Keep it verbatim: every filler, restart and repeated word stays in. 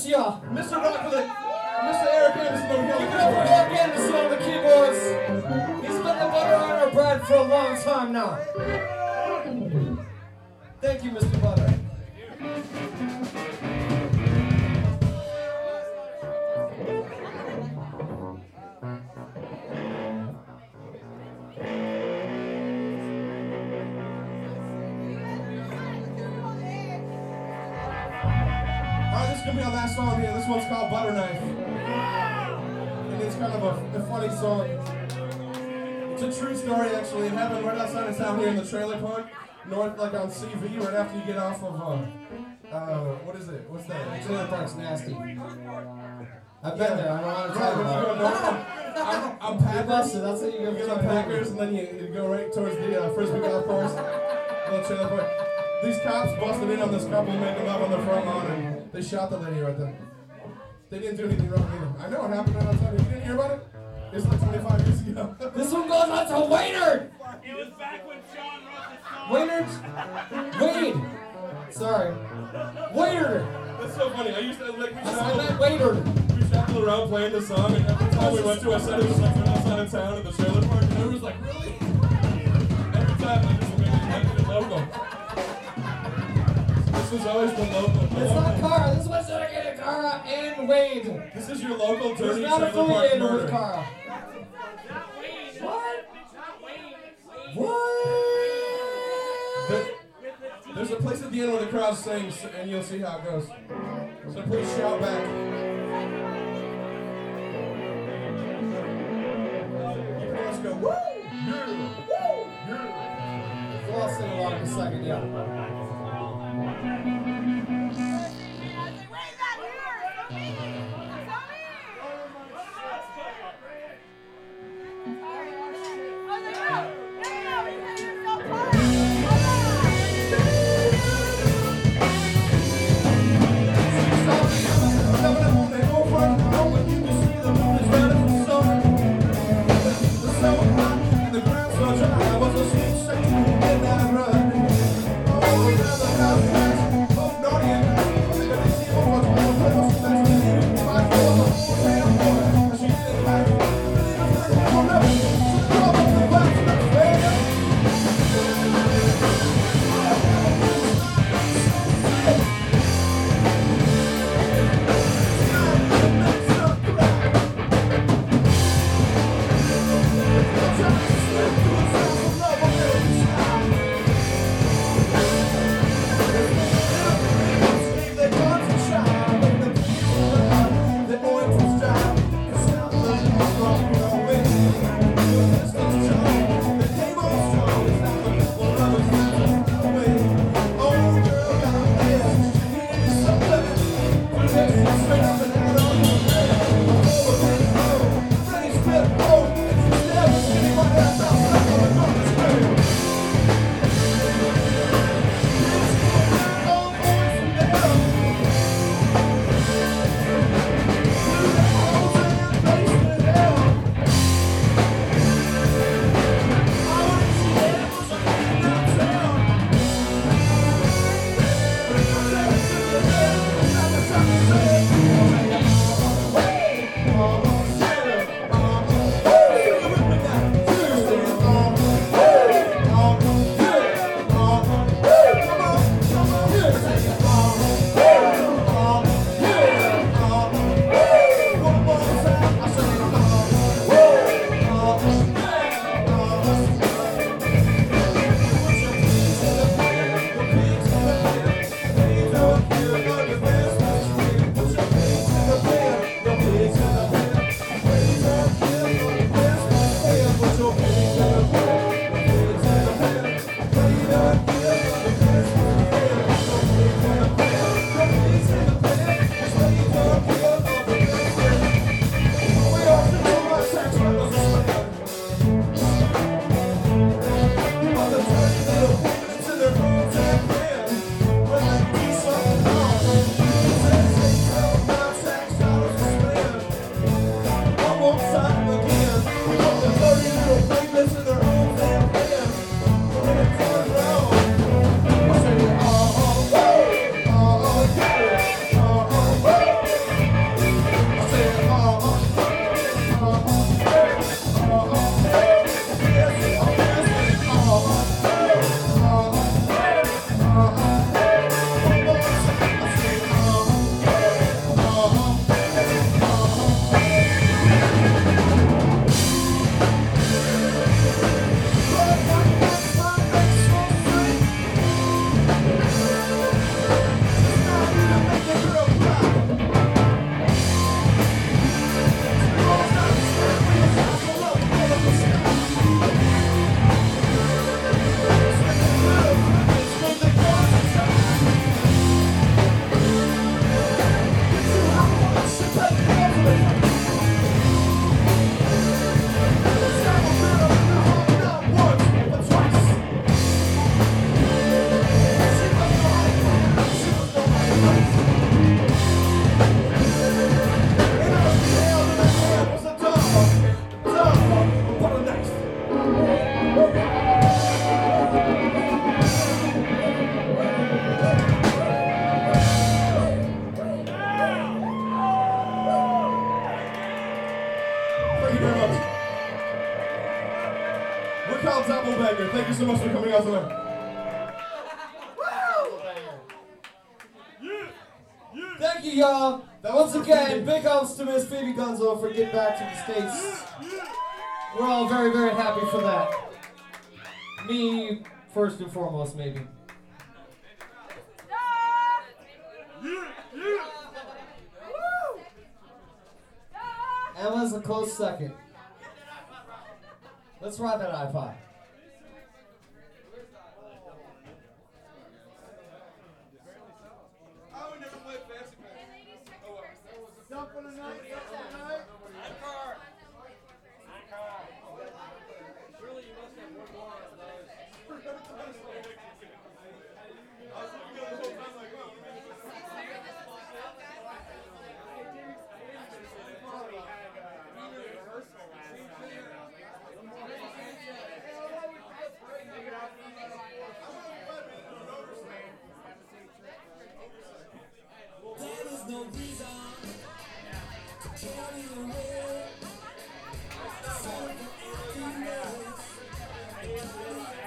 bless ya. Mister Rocklet, Mister Eric Anderson over here. Give it up for Eric Anderson on the keyboards. He's been the butter on our bread for a long time now. Thank you, Mister Butter. Alright, this is gonna be our last song here. This one's called Butter Knife. And it's kind of a, a funny song. It's a true story, actually. It happened right outside of town here in the trailer park, north, like on C V, right after you get off of, uh, uh, what is it? What's that? Trailer park's nasty. I've been Yeah. there. I don't want to Right, talk when you go about north, I'm, I'm Packers. busted, that's how you go You go to to Packers, and then you, you go right towards the uh, Frisbee golf course. Little trailer park. These cops busted in on this couple making love on the front lawn, and they shot the lady right there. They didn't do anything wrong either. I know it happened right outside. You didn't hear about it? It was like twenty-five years ago. This one goes out to Waynard! It was back when Sean wrote the song. Waynard? Wade! Sorry. Waynard! That's so funny. I used to, like, we I shuffled, meant Waynard. we shuffled around playing the song, and every time we went to a set, it was like outside of town at the trailer park, and everyone was like, really? Every time, I just made it local. This was always the local. It's not Cara. This one's dedicated to Cara and Wade. This is your local He's dirty not trailer park affiliated with murder. Cara. Not Wayne. What? Not Wayne. Wayne. What? There- There's a place at the end where the crowd sings, and you'll see how it goes. So please shout back. You can just go, woo! Yeah! Woo! Yeah! Well, I'll sing along in a second, yeah. I was a sweet, sexy midnight run. Oh, you so much for coming out tonight. Thank you, y'all. Once again, big ups to Miss Phoebe Gunzo for getting back to the States. We're all very, very happy for that. Me, first and foremost, maybe. Emma's a close second. Let's ride that iPod.